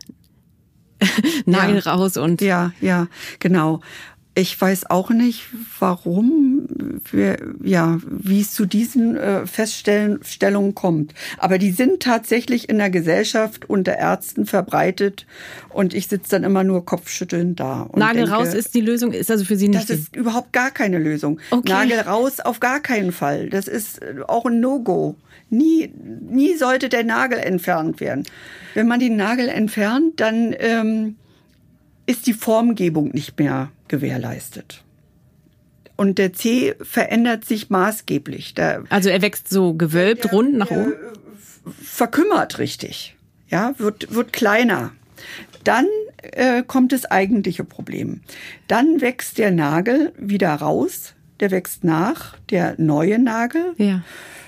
Speaker 1: Nagel raus und...
Speaker 2: Ja, genau. Ich weiß auch nicht, warum, wie es zu diesen Feststellungen kommt. Aber die sind tatsächlich in der Gesellschaft unter Ärzten verbreitet und ich sitze dann immer nur kopfschüttelnd da. Und
Speaker 1: Nagel raus ist die Lösung, ist also für Sie nicht?
Speaker 2: Das ist überhaupt gar keine Lösung. Okay. Nagel raus auf gar keinen Fall. Das ist auch ein No-Go. Nie sollte der Nagel entfernt werden. Wenn man den Nagel entfernt, dann ist die Formgebung nicht mehr gewährleistet. Und der Zeh verändert sich maßgeblich.
Speaker 1: Also er wächst so gewölbt, rund nach oben?
Speaker 2: Verkümmert richtig. Ja, wird kleiner. Dann kommt das eigentliche Problem. Dann wächst der Nagel wieder raus. Der wächst nach, der neue Nagel.
Speaker 1: Ja.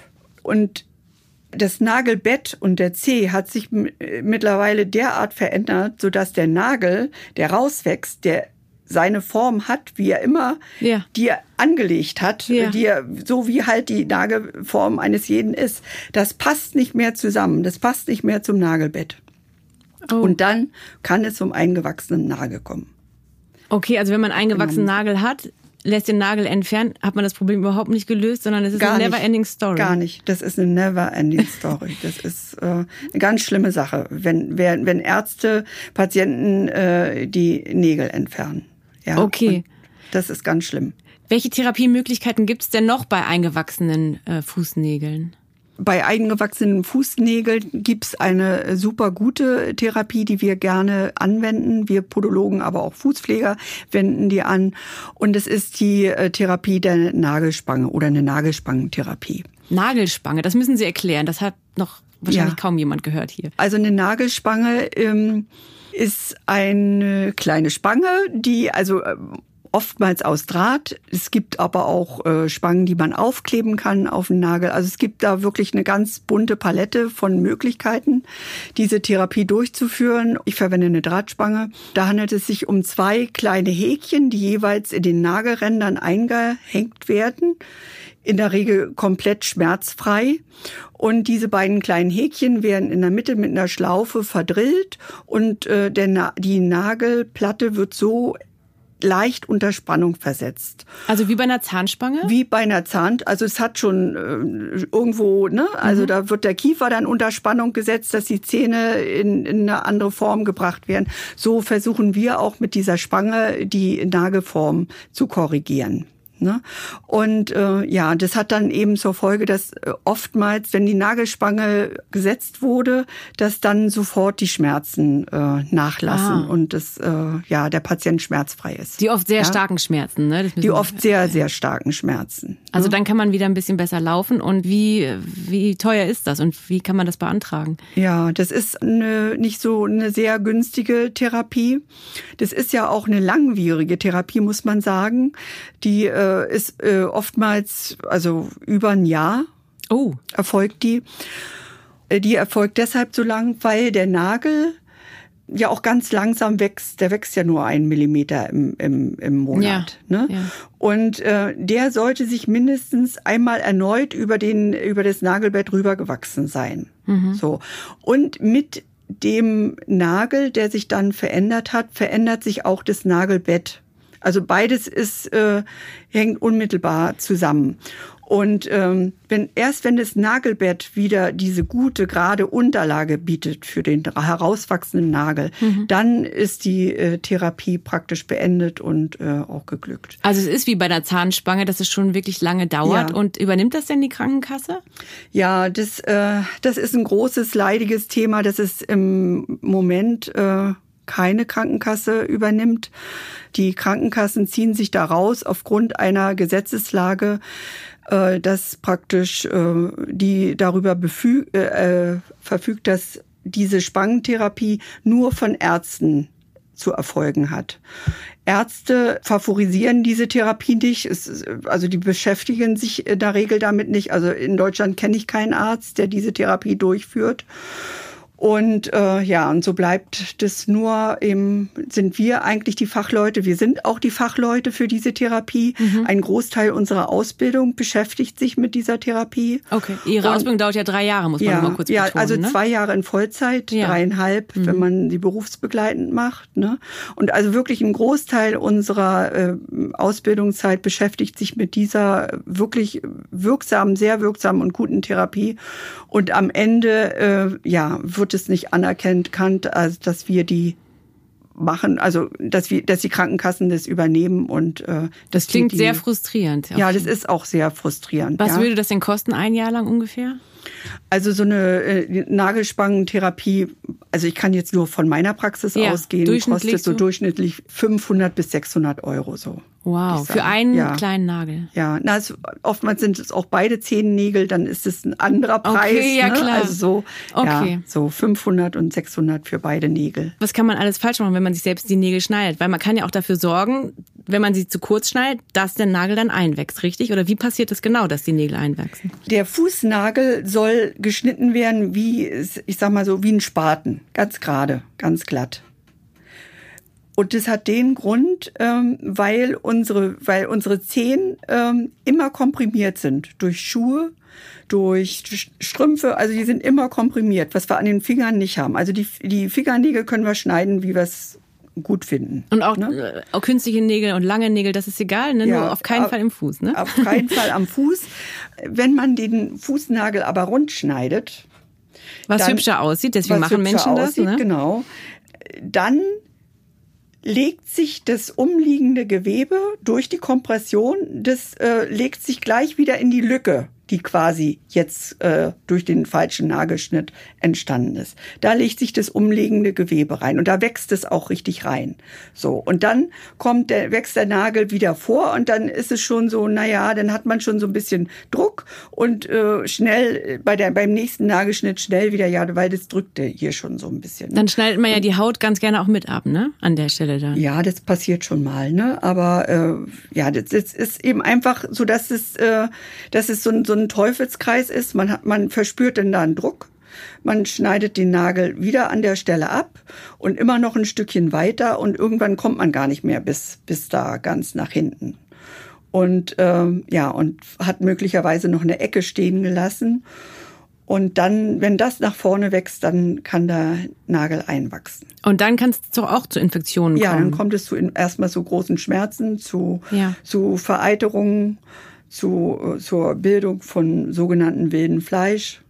Speaker 2: Und das Nagelbett und der Zeh hat sich mittlerweile derart verändert, sodass der Nagel, der rauswächst, der seine Form hat, wie er immer, die er angelegt hat, so wie halt die Nagelform eines jeden ist. Das passt nicht mehr zusammen. Das passt nicht mehr zum Nagelbett. Und dann kann es zum eingewachsenen Nagel kommen.
Speaker 1: Okay, also wenn man einen eingewachsenen Nagel hat, lässt den Nagel entfernen, hat man das Problem überhaupt nicht gelöst, sondern es ist eine never-ending Story.
Speaker 2: Gar nicht. Das ist eine never-ending Story. Das ist eine ganz schlimme Sache, wenn Ärzte Patienten die Nägel entfernen. Ja,
Speaker 1: okay.
Speaker 2: Das ist ganz schlimm.
Speaker 1: Welche Therapiemöglichkeiten gibt es denn noch bei eingewachsenen Fußnägeln?
Speaker 2: Bei eingewachsenen Fußnägeln gibt's eine super gute Therapie, die wir gerne anwenden. Wir Podologen, aber auch Fußpfleger wenden die an. Und es ist die Therapie der Nagelspange oder eine Nagelspangentherapie.
Speaker 1: Nagelspange, das müssen Sie erklären. Das hat noch wahrscheinlich kaum jemand gehört hier.
Speaker 2: Also eine Nagelspange ist eine kleine Spange, die oftmals aus Draht. Es gibt aber auch Spangen, die man aufkleben kann auf den Nagel. Also es gibt da wirklich eine ganz bunte Palette von Möglichkeiten, diese Therapie durchzuführen. Ich verwende eine Drahtspange. Da handelt es sich um 2 kleine Häkchen, die jeweils in den Nagelrändern eingehängt werden. In der Regel komplett schmerzfrei. Und diese beiden kleinen Häkchen werden in der Mitte mit einer Schlaufe verdrillt und die Nagelplatte wird so leicht unter Spannung versetzt.
Speaker 1: Also wie bei einer Zahnspange?
Speaker 2: Wie bei einer also es hat schon irgendwo, also da wird der Kiefer dann unter Spannung gesetzt, dass die Zähne in eine andere Form gebracht werden. So versuchen wir auch mit dieser Spange die Nagelform zu korrigieren. Ne? Und das hat dann eben zur Folge, dass oftmals, wenn die Nagelspange gesetzt wurde, dass dann sofort die Schmerzen nachlassen und der Patient schmerzfrei ist.
Speaker 1: Die oft sehr starken Schmerzen, ne?
Speaker 2: Die oft sehr, sehr starken Schmerzen.
Speaker 1: Also dann kann man wieder ein bisschen besser laufen. Und wie teuer ist das und wie kann man das beantragen?
Speaker 2: Ja, das ist nicht so eine sehr günstige Therapie. Das ist ja auch eine langwierige Therapie, muss man sagen. Die ist oftmals, also über ein Jahr erfolgt die. Die erfolgt deshalb so lang, weil der Nagel ja auch ganz langsam wächst. Der wächst ja nur 1 Millimeter im Monat.
Speaker 1: Ja,
Speaker 2: ne?
Speaker 1: Ja.
Speaker 2: Und der sollte sich mindestens einmal erneut über das Nagelbett rübergewachsen sein. Mhm. So. Und mit dem Nagel, der sich dann verändert hat, verändert sich auch das Nagelbett. Also beides hängt unmittelbar zusammen. Und wenn das Nagelbett wieder diese gute, gerade Unterlage bietet für den herauswachsenden Nagel, dann ist die Therapie praktisch beendet und auch geglückt.
Speaker 1: Also es ist wie bei der Zahnspange, dass es schon wirklich lange dauert. Ja. Und übernimmt das denn die Krankenkasse?
Speaker 2: Ja, das ist ein großes, leidiges Thema, das es im Moment keine Krankenkasse übernimmt. Die Krankenkassen ziehen sich da raus aufgrund einer Gesetzeslage, dass praktisch die darüber verfügt, dass diese Spangentherapie nur von Ärzten zu erfolgen hat. Ärzte favorisieren diese Therapie nicht, also die beschäftigen sich in der Regel damit nicht. Also in Deutschland kenne ich keinen Arzt, der diese Therapie durchführt. Und und so bleibt das nur eben, sind wir eigentlich die Fachleute. Wir sind auch die Fachleute für diese Therapie. Mhm. Ein Großteil unserer Ausbildung beschäftigt sich mit dieser Therapie.
Speaker 1: Okay, Ihre Ausbildung dauert ja 3 Jahre, muss man noch mal kurz betonen.
Speaker 2: Ja, also 2 Jahre in Vollzeit, 3,5, wenn man sie berufsbegleitend macht. Ne? Und also wirklich ein Großteil unserer Ausbildungszeit beschäftigt sich mit dieser wirklich sehr wirksamen und guten Therapie. Und am Ende, wird es nicht anerkannt, also dass wir die machen, also dass die Krankenkassen das übernehmen und
Speaker 1: das klingt sehr frustrierend.
Speaker 2: Ja, das ist auch sehr frustrierend.
Speaker 1: Was würde das denn kosten, 1 Jahr lang ungefähr?
Speaker 2: Also so eine Nagelspangentherapie, also ich kann jetzt nur von meiner Praxis ausgehen, kostet so durchschnittlich 500 bis 600 Euro so.
Speaker 1: Wow, für einen kleinen Nagel.
Speaker 2: Ja, oftmals sind es auch beide Zehennägel, dann ist es ein anderer Preis.
Speaker 1: Okay, ja klar.
Speaker 2: Also so 500 und 600 für beide Nägel.
Speaker 1: Was kann man alles falsch machen, wenn man sich selbst die Nägel schneidet? Weil man kann ja auch dafür sorgen, wenn man sie zu kurz schneidet, dass der Nagel dann einwächst, richtig? Oder wie passiert das genau, dass die Nägel einwachsen?
Speaker 2: Der Fußnagel soll geschnitten werden wie, ich sag mal so, wie ein Spaten. Ganz gerade, ganz glatt. Und das hat den Grund, weil unsere Zehen immer komprimiert sind. Durch Schuhe, durch Strümpfe, also die sind immer komprimiert, was wir an den Fingern nicht haben. Also die Fingernägel können wir schneiden, wie wir es gut finden.
Speaker 1: Und auch, auch künstliche Nägel und lange Nägel, das ist egal, ne? Nur auf keinen Fall im Fuß, ne?
Speaker 2: Auf keinen Fall am Fuß. Wenn man den Fußnagel aber rund schneidet.
Speaker 1: Was hübscher aussieht, deswegen machen Menschen das, ne?
Speaker 2: Genau. Dann legt sich das umliegende Gewebe durch die Kompression, das legt sich gleich wieder in die Lücke, die quasi jetzt durch den falschen Nagelschnitt entstanden ist. Da legt sich das umliegende Gewebe rein und da wächst es auch richtig rein. So, und dann wächst der Nagel wieder vor und dann ist es schon so, dann hat man schon so ein bisschen Druck und schnell beim nächsten Nagelschnitt schnell wieder, weil das drückte hier schon so ein bisschen.
Speaker 1: Dann schneidet man ja die Haut ganz gerne auch mit ab, ne? An der Stelle dann.
Speaker 2: Ja, das passiert schon mal, ne? Aber das ist eben einfach so, dass es so ein Teufelskreis ist. Man verspürt dann da einen Druck. Man schneidet den Nagel wieder an der Stelle ab und immer noch ein Stückchen weiter und irgendwann kommt man gar nicht mehr bis da ganz nach hinten. Und und hat möglicherweise noch eine Ecke stehen gelassen. Und dann, wenn das nach vorne wächst, dann kann der Nagel einwachsen.
Speaker 1: Und dann kann es doch auch zu Infektionen kommen.
Speaker 2: Ja, dann kommt es erstmal zu großen Schmerzen, zu Vereiterungen, zur Bildung von sogenannten wilden Fleisch,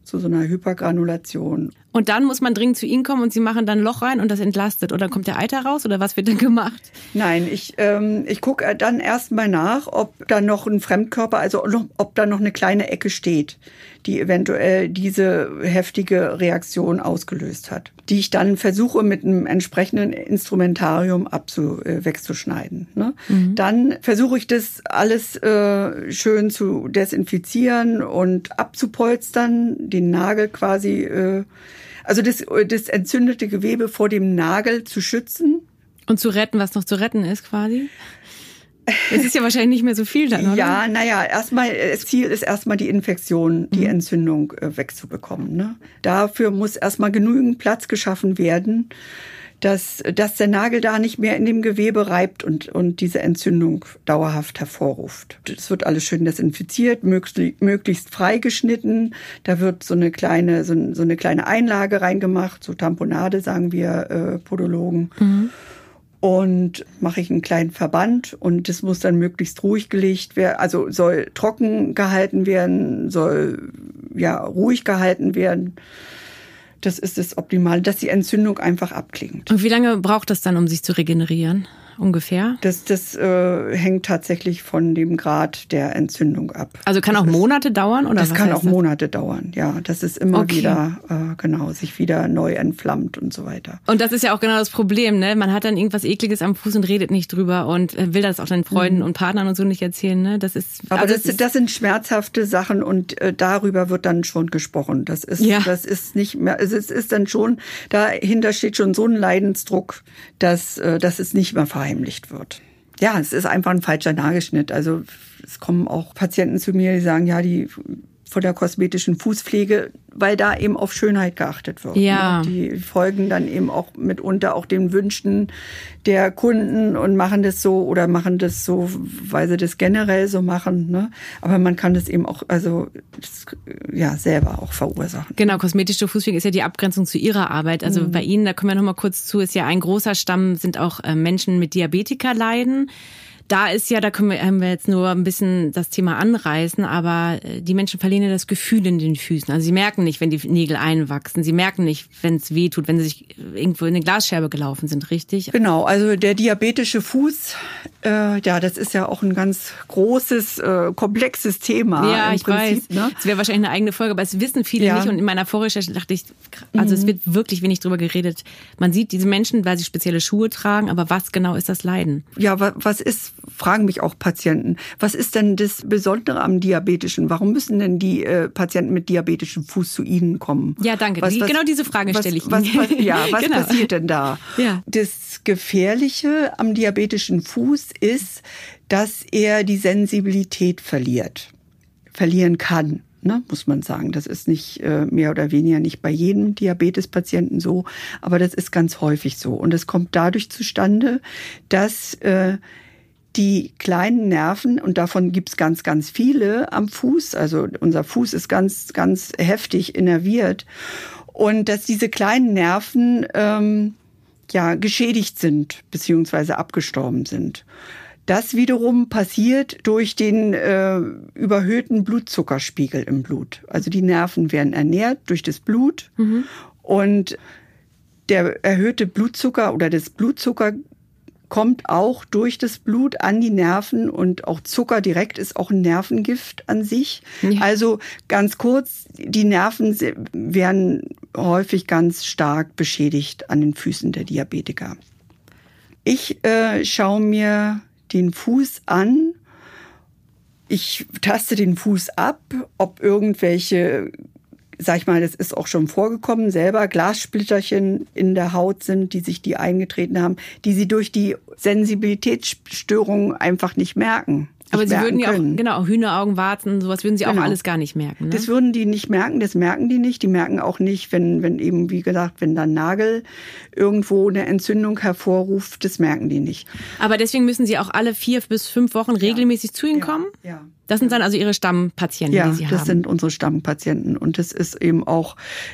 Speaker 2: zu so einer Hypergranulation.
Speaker 1: Und dann muss man dringend zu Ihnen kommen und Sie machen dann ein Loch rein und das entlastet. Oder kommt der Eiter raus oder was wird dann gemacht?
Speaker 2: Nein, ich gucke dann erstmal nach, ob da noch ein Fremdkörper, also ob da noch eine kleine Ecke steht, die eventuell diese heftige Reaktion ausgelöst hat, die ich dann versuche mit einem entsprechenden Instrumentarium wegzuschneiden. Ne? Dann versuche ich das alles schön zu desinfizieren und abzupolstern, den Nagel quasi, also das entzündete Gewebe vor dem Nagel zu schützen.
Speaker 1: Und zu retten, was noch zu retten ist quasi? Es ist ja wahrscheinlich nicht mehr so viel dann, oder?
Speaker 2: Ja, das Ziel ist erstmal die Infektion, die Entzündung wegzubekommen. Ne? Dafür muss erstmal genügend Platz geschaffen werden, dass der Nagel da nicht mehr in dem Gewebe reibt und diese Entzündung dauerhaft hervorruft. Das wird alles schön desinfiziert, möglichst freigeschnitten. Da wird so eine kleine Einlage reingemacht, so Tamponade, sagen wir Podologen. Und mache ich einen kleinen Verband und das muss dann möglichst ruhig gelegt werden, also soll trocken gehalten werden, soll ruhig gehalten werden. Das ist das Optimale, dass die Entzündung einfach abklingt.
Speaker 1: Und wie lange braucht das dann, um sich zu regenerieren? Ungefähr?
Speaker 2: Das hängt tatsächlich von dem Grad der Entzündung ab.
Speaker 1: Also kann auch Monate dauern? Oder
Speaker 2: das
Speaker 1: was
Speaker 2: kann
Speaker 1: heißt
Speaker 2: auch Monate dauern, ja. Das ist immer wieder, sich wieder neu entflammt und so weiter.
Speaker 1: Und das ist ja auch genau das Problem, ne? Man hat dann irgendwas Ekliges am Fuß und redet nicht drüber und will das auch seinen Freunden und Partnern und so nicht erzählen, ne? Das sind
Speaker 2: schmerzhafte Sachen und darüber wird dann schon gesprochen. Das ist nicht mehr, es ist dann schon, dahinter steht schon so ein Leidensdruck, dass es nicht mehr verheimlicht wird. Ja, es ist einfach ein falscher Nagelschnitt. Also es kommen auch Patienten zu mir, die sagen, ja, die von der kosmetischen Fußpflege, weil da eben auf Schönheit geachtet wird.
Speaker 1: Ja.
Speaker 2: Die folgen dann eben auch mitunter auch den Wünschen der Kunden und machen das so, weil sie das generell so machen. Ne? Aber man kann das eben auch, selber auch verursachen.
Speaker 1: Genau, kosmetische Fußpflege ist ja die Abgrenzung zu Ihrer Arbeit. Also bei Ihnen, da kommen wir noch mal kurz zu, ist ja ein großer Stamm, sind auch Menschen mit Diabetika leiden. Da haben wir jetzt nur ein bisschen das Thema anreißen, aber die Menschen verlieren ja das Gefühl in den Füßen. Also sie merken nicht, wenn die Nägel einwachsen. Sie merken nicht, wenn es weh tut, wenn sie sich irgendwo in eine Glasscherbe gelaufen sind, richtig?
Speaker 2: Genau, also der diabetische Fuß, das ist ja auch ein ganz großes, komplexes Thema.
Speaker 1: Ja, ich weiß.
Speaker 2: Ne?
Speaker 1: Das wäre wahrscheinlich eine eigene Folge, aber es wissen viele nicht. Und in meiner Vorrecherche dachte ich, also es wird wirklich wenig drüber geredet. Man sieht diese Menschen, weil sie spezielle Schuhe tragen, aber was genau ist das Leiden?
Speaker 2: Ja, fragen mich auch Patienten, was ist denn das Besondere am Diabetischen? Warum müssen denn die Patienten mit diabetischem Fuß zu Ihnen kommen?
Speaker 1: Ja, danke. Genau diese Frage stelle ich Ihnen.
Speaker 2: Was
Speaker 1: genau.
Speaker 2: passiert denn da?
Speaker 1: Ja.
Speaker 2: Das Gefährliche am diabetischen Fuß ist, dass er die Sensibilität verlieren kann. Ne, muss man sagen. Das ist nicht mehr oder weniger nicht bei jedem Diabetespatienten so, aber das ist ganz häufig so. Und es kommt dadurch zustande, dass die kleinen Nerven, und davon gibt's ganz, ganz viele am Fuß, also unser Fuß ist ganz, ganz heftig innerviert, und dass diese kleinen Nerven geschädigt sind beziehungsweise abgestorben sind. Das wiederum passiert durch den überhöhten Blutzuckerspiegel im Blut. Also die Nerven werden ernährt durch das Blut und der erhöhte Blutzucker oder das Blutzucker kommt auch durch das Blut an die Nerven, und auch Zucker direkt ist auch ein Nervengift an sich. Ja. Also ganz kurz, die Nerven werden häufig ganz stark beschädigt an den Füßen der Diabetiker. Ich schaue mir den Fuß an. Ich taste den Fuß ab, ob irgendwelche, sag ich mal, das ist auch schon vorgekommen, selber Glassplitterchen in der Haut sind, die eingetreten haben, die sie durch die Sensibilitätsstörung einfach nicht merken.
Speaker 1: Aber Sie würden ja auch Hühneraugen, Warzen, sowas würden Sie auch alles gar nicht merken. Ne?
Speaker 2: Das würden die nicht merken, das merken die nicht. Die merken auch nicht, wenn eben, wie gesagt, wenn da ein Nagel irgendwo eine Entzündung hervorruft, das merken die nicht.
Speaker 1: Aber deswegen müssen Sie auch alle 4 bis 5 Wochen regelmäßig zu Ihnen kommen?
Speaker 2: Ja.
Speaker 1: Das sind dann also Ihre Stammpatienten, die Sie haben?
Speaker 2: Ja, das sind unsere Stammpatienten. Und das ist eben auch,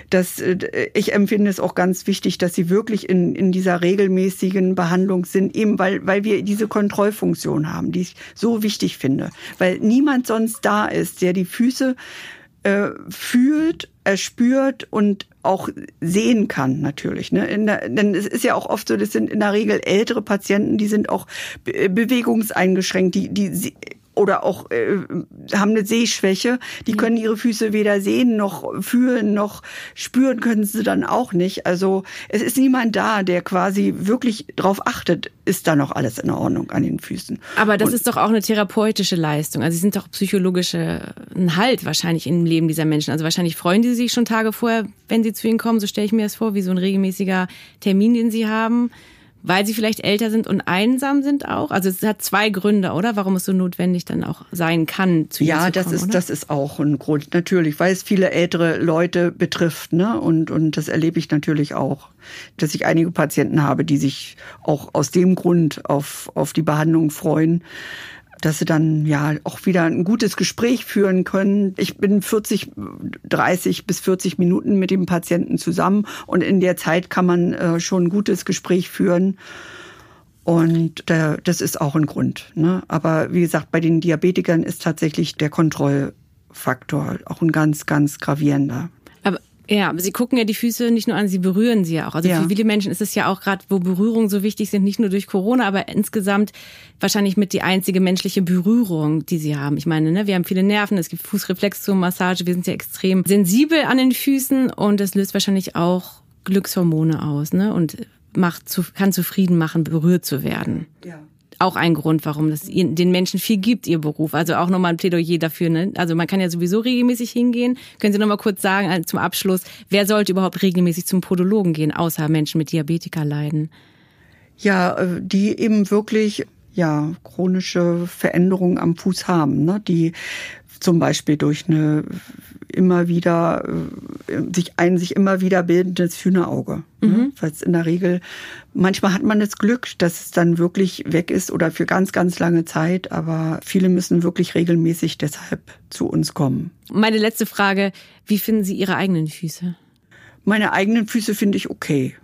Speaker 2: ich empfinde es auch ganz wichtig, dass sie wirklich in dieser regelmäßigen Behandlung sind, eben weil wir diese Kontrollfunktion haben, die ich so wichtig finde. Weil niemand sonst da ist, der die Füße fühlt, erspürt und auch sehen kann natürlich. Ne? Denn es ist ja auch oft so, das sind in der Regel ältere Patienten, die sind auch bewegungseingeschränkt, die oder auch haben eine Sehschwäche, die können ihre Füße weder sehen noch fühlen noch spüren können sie dann auch nicht. Also es ist niemand da, der quasi wirklich drauf achtet, ist da noch alles in Ordnung an den Füßen.
Speaker 1: Aber das ist doch auch eine therapeutische Leistung. Also sie sind doch psychologische ein Halt wahrscheinlich im Leben dieser Menschen. Also wahrscheinlich freuen die sich schon Tage vorher, wenn sie zu ihnen kommen. So stelle ich mir das vor, wie so ein regelmäßiger Termin, den sie haben. Weil sie vielleicht älter sind und einsam sind auch? Also es hat 2 Gründe, oder? Warum es so notwendig dann auch sein kann, zu ihnen zu kommen,
Speaker 2: das ist auch ein Grund, natürlich, weil es viele ältere Leute betrifft, ne? Und das erlebe ich natürlich auch, dass ich einige Patienten habe, die sich auch aus dem Grund auf die Behandlung freuen, dass sie dann ja auch wieder ein gutes Gespräch führen können. Ich bin 30 bis 40 Minuten mit dem Patienten zusammen und in der Zeit kann man schon ein gutes Gespräch führen. Und das ist auch ein Grund. Ne? Aber wie gesagt, bei den Diabetikern ist tatsächlich der Kontrollfaktor auch ein ganz, ganz gravierender.
Speaker 1: Aber sie gucken ja die Füße nicht nur an, sie berühren sie ja auch. Also für viele Menschen ist es ja auch gerade, wo Berührungen so wichtig sind, nicht nur durch Corona, aber insgesamt wahrscheinlich mit die einzige menschliche Berührung, die sie haben. Ich meine, ne, wir haben viele Nerven, es gibt Fußreflexzonenmassage, wir sind ja extrem sensibel an den Füßen und das löst wahrscheinlich auch Glückshormone aus, ne, und kann zufrieden machen, berührt zu werden. Ja. Auch ein Grund, warum das den Menschen viel gibt, ihr Beruf. Also auch nochmal ein Plädoyer dafür. Ne? Also man kann ja sowieso regelmäßig hingehen. Können Sie nochmal kurz sagen, zum Abschluss, wer sollte überhaupt regelmäßig zum Podologen gehen, außer Menschen mit Diabetika leiden?
Speaker 2: Ja, die eben wirklich chronische Veränderungen am Fuß haben, ne? Die zum Beispiel durch eine immer wieder sich immer wieder bildendes Hühnerauge. Ne? Weil es in der Regel, manchmal hat man das Glück, dass es dann wirklich weg ist oder für ganz, ganz lange Zeit, aber viele müssen wirklich regelmäßig deshalb zu uns kommen.
Speaker 1: Meine letzte Frage, wie finden Sie Ihre eigenen Füße?
Speaker 2: Meine eigenen Füße finde ich okay.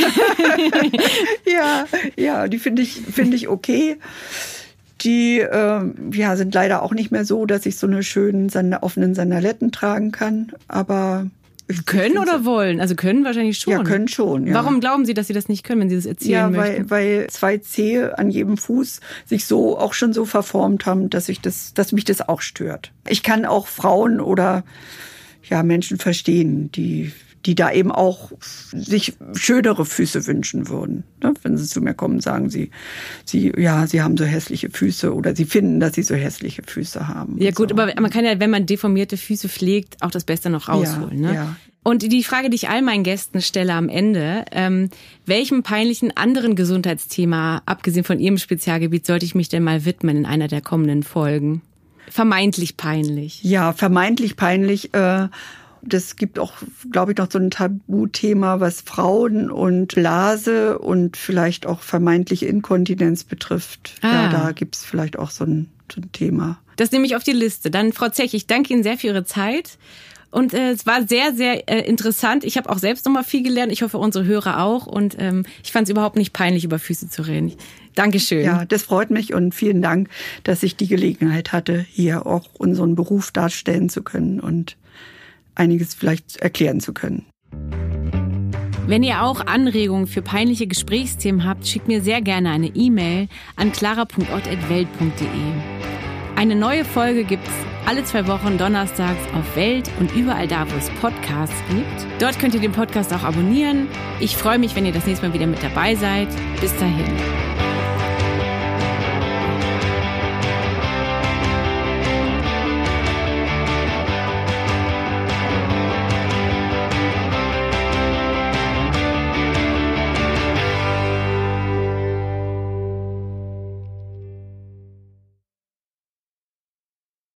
Speaker 2: Ja, die finde ich okay. Die sind leider auch nicht mehr so, dass ich so eine schönen offenen Sandaletten tragen kann. Aber
Speaker 1: können oder wollen? Also können wahrscheinlich schon.
Speaker 2: Ja, können schon. Ja.
Speaker 1: Warum glauben Sie, dass Sie das nicht können, wenn Sie das erzählen möchten?
Speaker 2: Ja, weil 2 Zehe an jedem Fuß sich so auch schon so verformt haben, dass mich das auch stört. Ich kann auch Frauen oder Menschen verstehen, die da eben auch sich schönere Füße wünschen würden. Wenn sie zu mir kommen, sagen sie haben so hässliche Füße oder sie finden, dass sie so hässliche Füße haben.
Speaker 1: Ja gut, aber man kann ja, wenn man deformierte Füße pflegt, auch das Beste noch rausholen. Ne? Ja. Und die Frage, die ich all meinen Gästen stelle am Ende, welchem peinlichen anderen Gesundheitsthema, abgesehen von Ihrem Spezialgebiet, sollte ich mich denn mal widmen in einer der kommenden Folgen? Vermeintlich peinlich.
Speaker 2: Ja, vermeintlich peinlich. Das gibt auch, glaube ich, noch so ein Tabuthema, was Frauen und Blase und vielleicht auch vermeintliche Inkontinenz betrifft. Ja, da gibt es vielleicht auch so ein Thema.
Speaker 1: Das nehme ich auf die Liste. Dann, Frau Zech, ich danke Ihnen sehr für Ihre Zeit. Und es war sehr, sehr interessant. Ich habe auch selbst noch mal viel gelernt. Ich hoffe, unsere Hörer auch. Und ich fand es überhaupt nicht peinlich, über Füße zu reden. Dankeschön.
Speaker 2: Ja, das freut mich und vielen Dank, dass ich die Gelegenheit hatte, hier auch unseren Beruf darstellen zu können und einiges vielleicht erklären zu können.
Speaker 1: Wenn ihr auch Anregungen für peinliche Gesprächsthemen habt, schickt mir sehr gerne eine E-Mail an clara.ott@welt.de. Eine neue Folge gibt's alle 2 Wochen donnerstags auf Welt und überall da, wo es Podcasts gibt. Dort könnt ihr den Podcast auch abonnieren. Ich freue mich, wenn ihr das nächste Mal wieder mit dabei seid. Bis dahin.